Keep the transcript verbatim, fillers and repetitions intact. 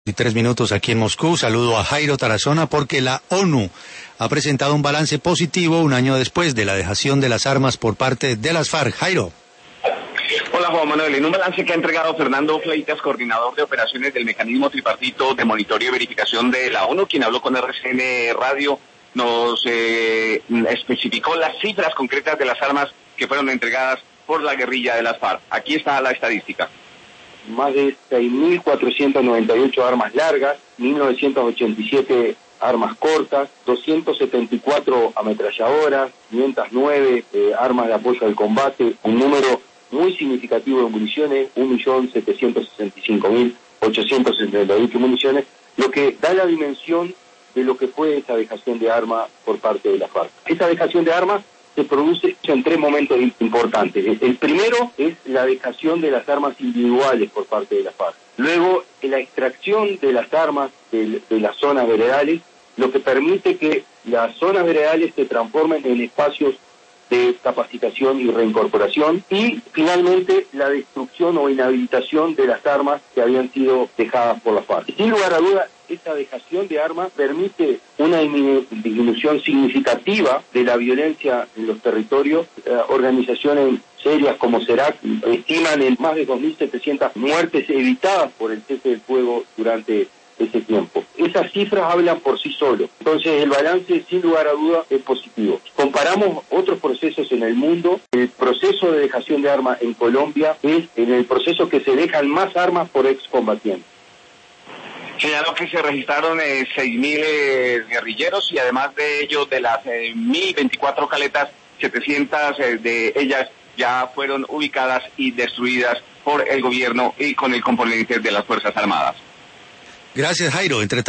Y tres minutos aquí en Moscú. Saludo a Jairo Tarazona porque la ONU ha presentado un balance positivo un año después de la dejación de las armas por parte de las FARC. Jairo. Hola Juan Manuel, en un balance que ha entregado Fernando Fleitas, coordinador de operaciones del mecanismo tripartito de monitoreo y verificación de la ONU, quien habló con R C N Radio, nos eh, especificó las cifras concretas de las armas que fueron entregadas por la guerrilla de las FARC. Aquí está la estadística. Más de seis mil cuatrocientas noventa y ocho armas largas, mil novecientas ochenta y siete armas cortas, doscientas setenta y cuatro ametralladoras, quinientas nueve eh, armas de apoyo al combate, un número muy significativo de municiones, un millón setecientos sesenta y cinco mil ochocientas setenta y ocho municiones, lo que da la dimensión de lo que fue esa dejación de armas por parte de la FARC. Esa dejación de armas se produce en tres momentos importantes. El primero es la dejación de las armas individuales por parte de la FARC. Luego, la extracción de las armas de, de las zonas veredales, lo que permite que las zonas veredales se transformen en espacios de capacitación y reincorporación. Y, finalmente, la destrucción o inhabilitación de las armas que habían sido dejadas por la FARC. Sin lugar a dudas, esta dejación de armas permite una disminución significativa de la violencia en los territorios. Eh, organizaciones serias como CERAC estiman en más de dos mil setecientas muertes evitadas por el cese del fuego durante ese tiempo. Esas cifras hablan por sí solos. Entonces el balance, sin lugar a dudas, es positivo. Comparamos otros procesos en el mundo. El proceso de dejación de armas en Colombia es en el proceso que se dejan más armas por excombatientes. Señaló que se registraron eh, seis mil eh, guerrilleros y además de ellos, de las eh, mil veinticuatro caletas, setecientas eh, de ellas ya fueron ubicadas y destruidas por el gobierno y con el componente de las Fuerzas Armadas. Gracias, Jairo. Entre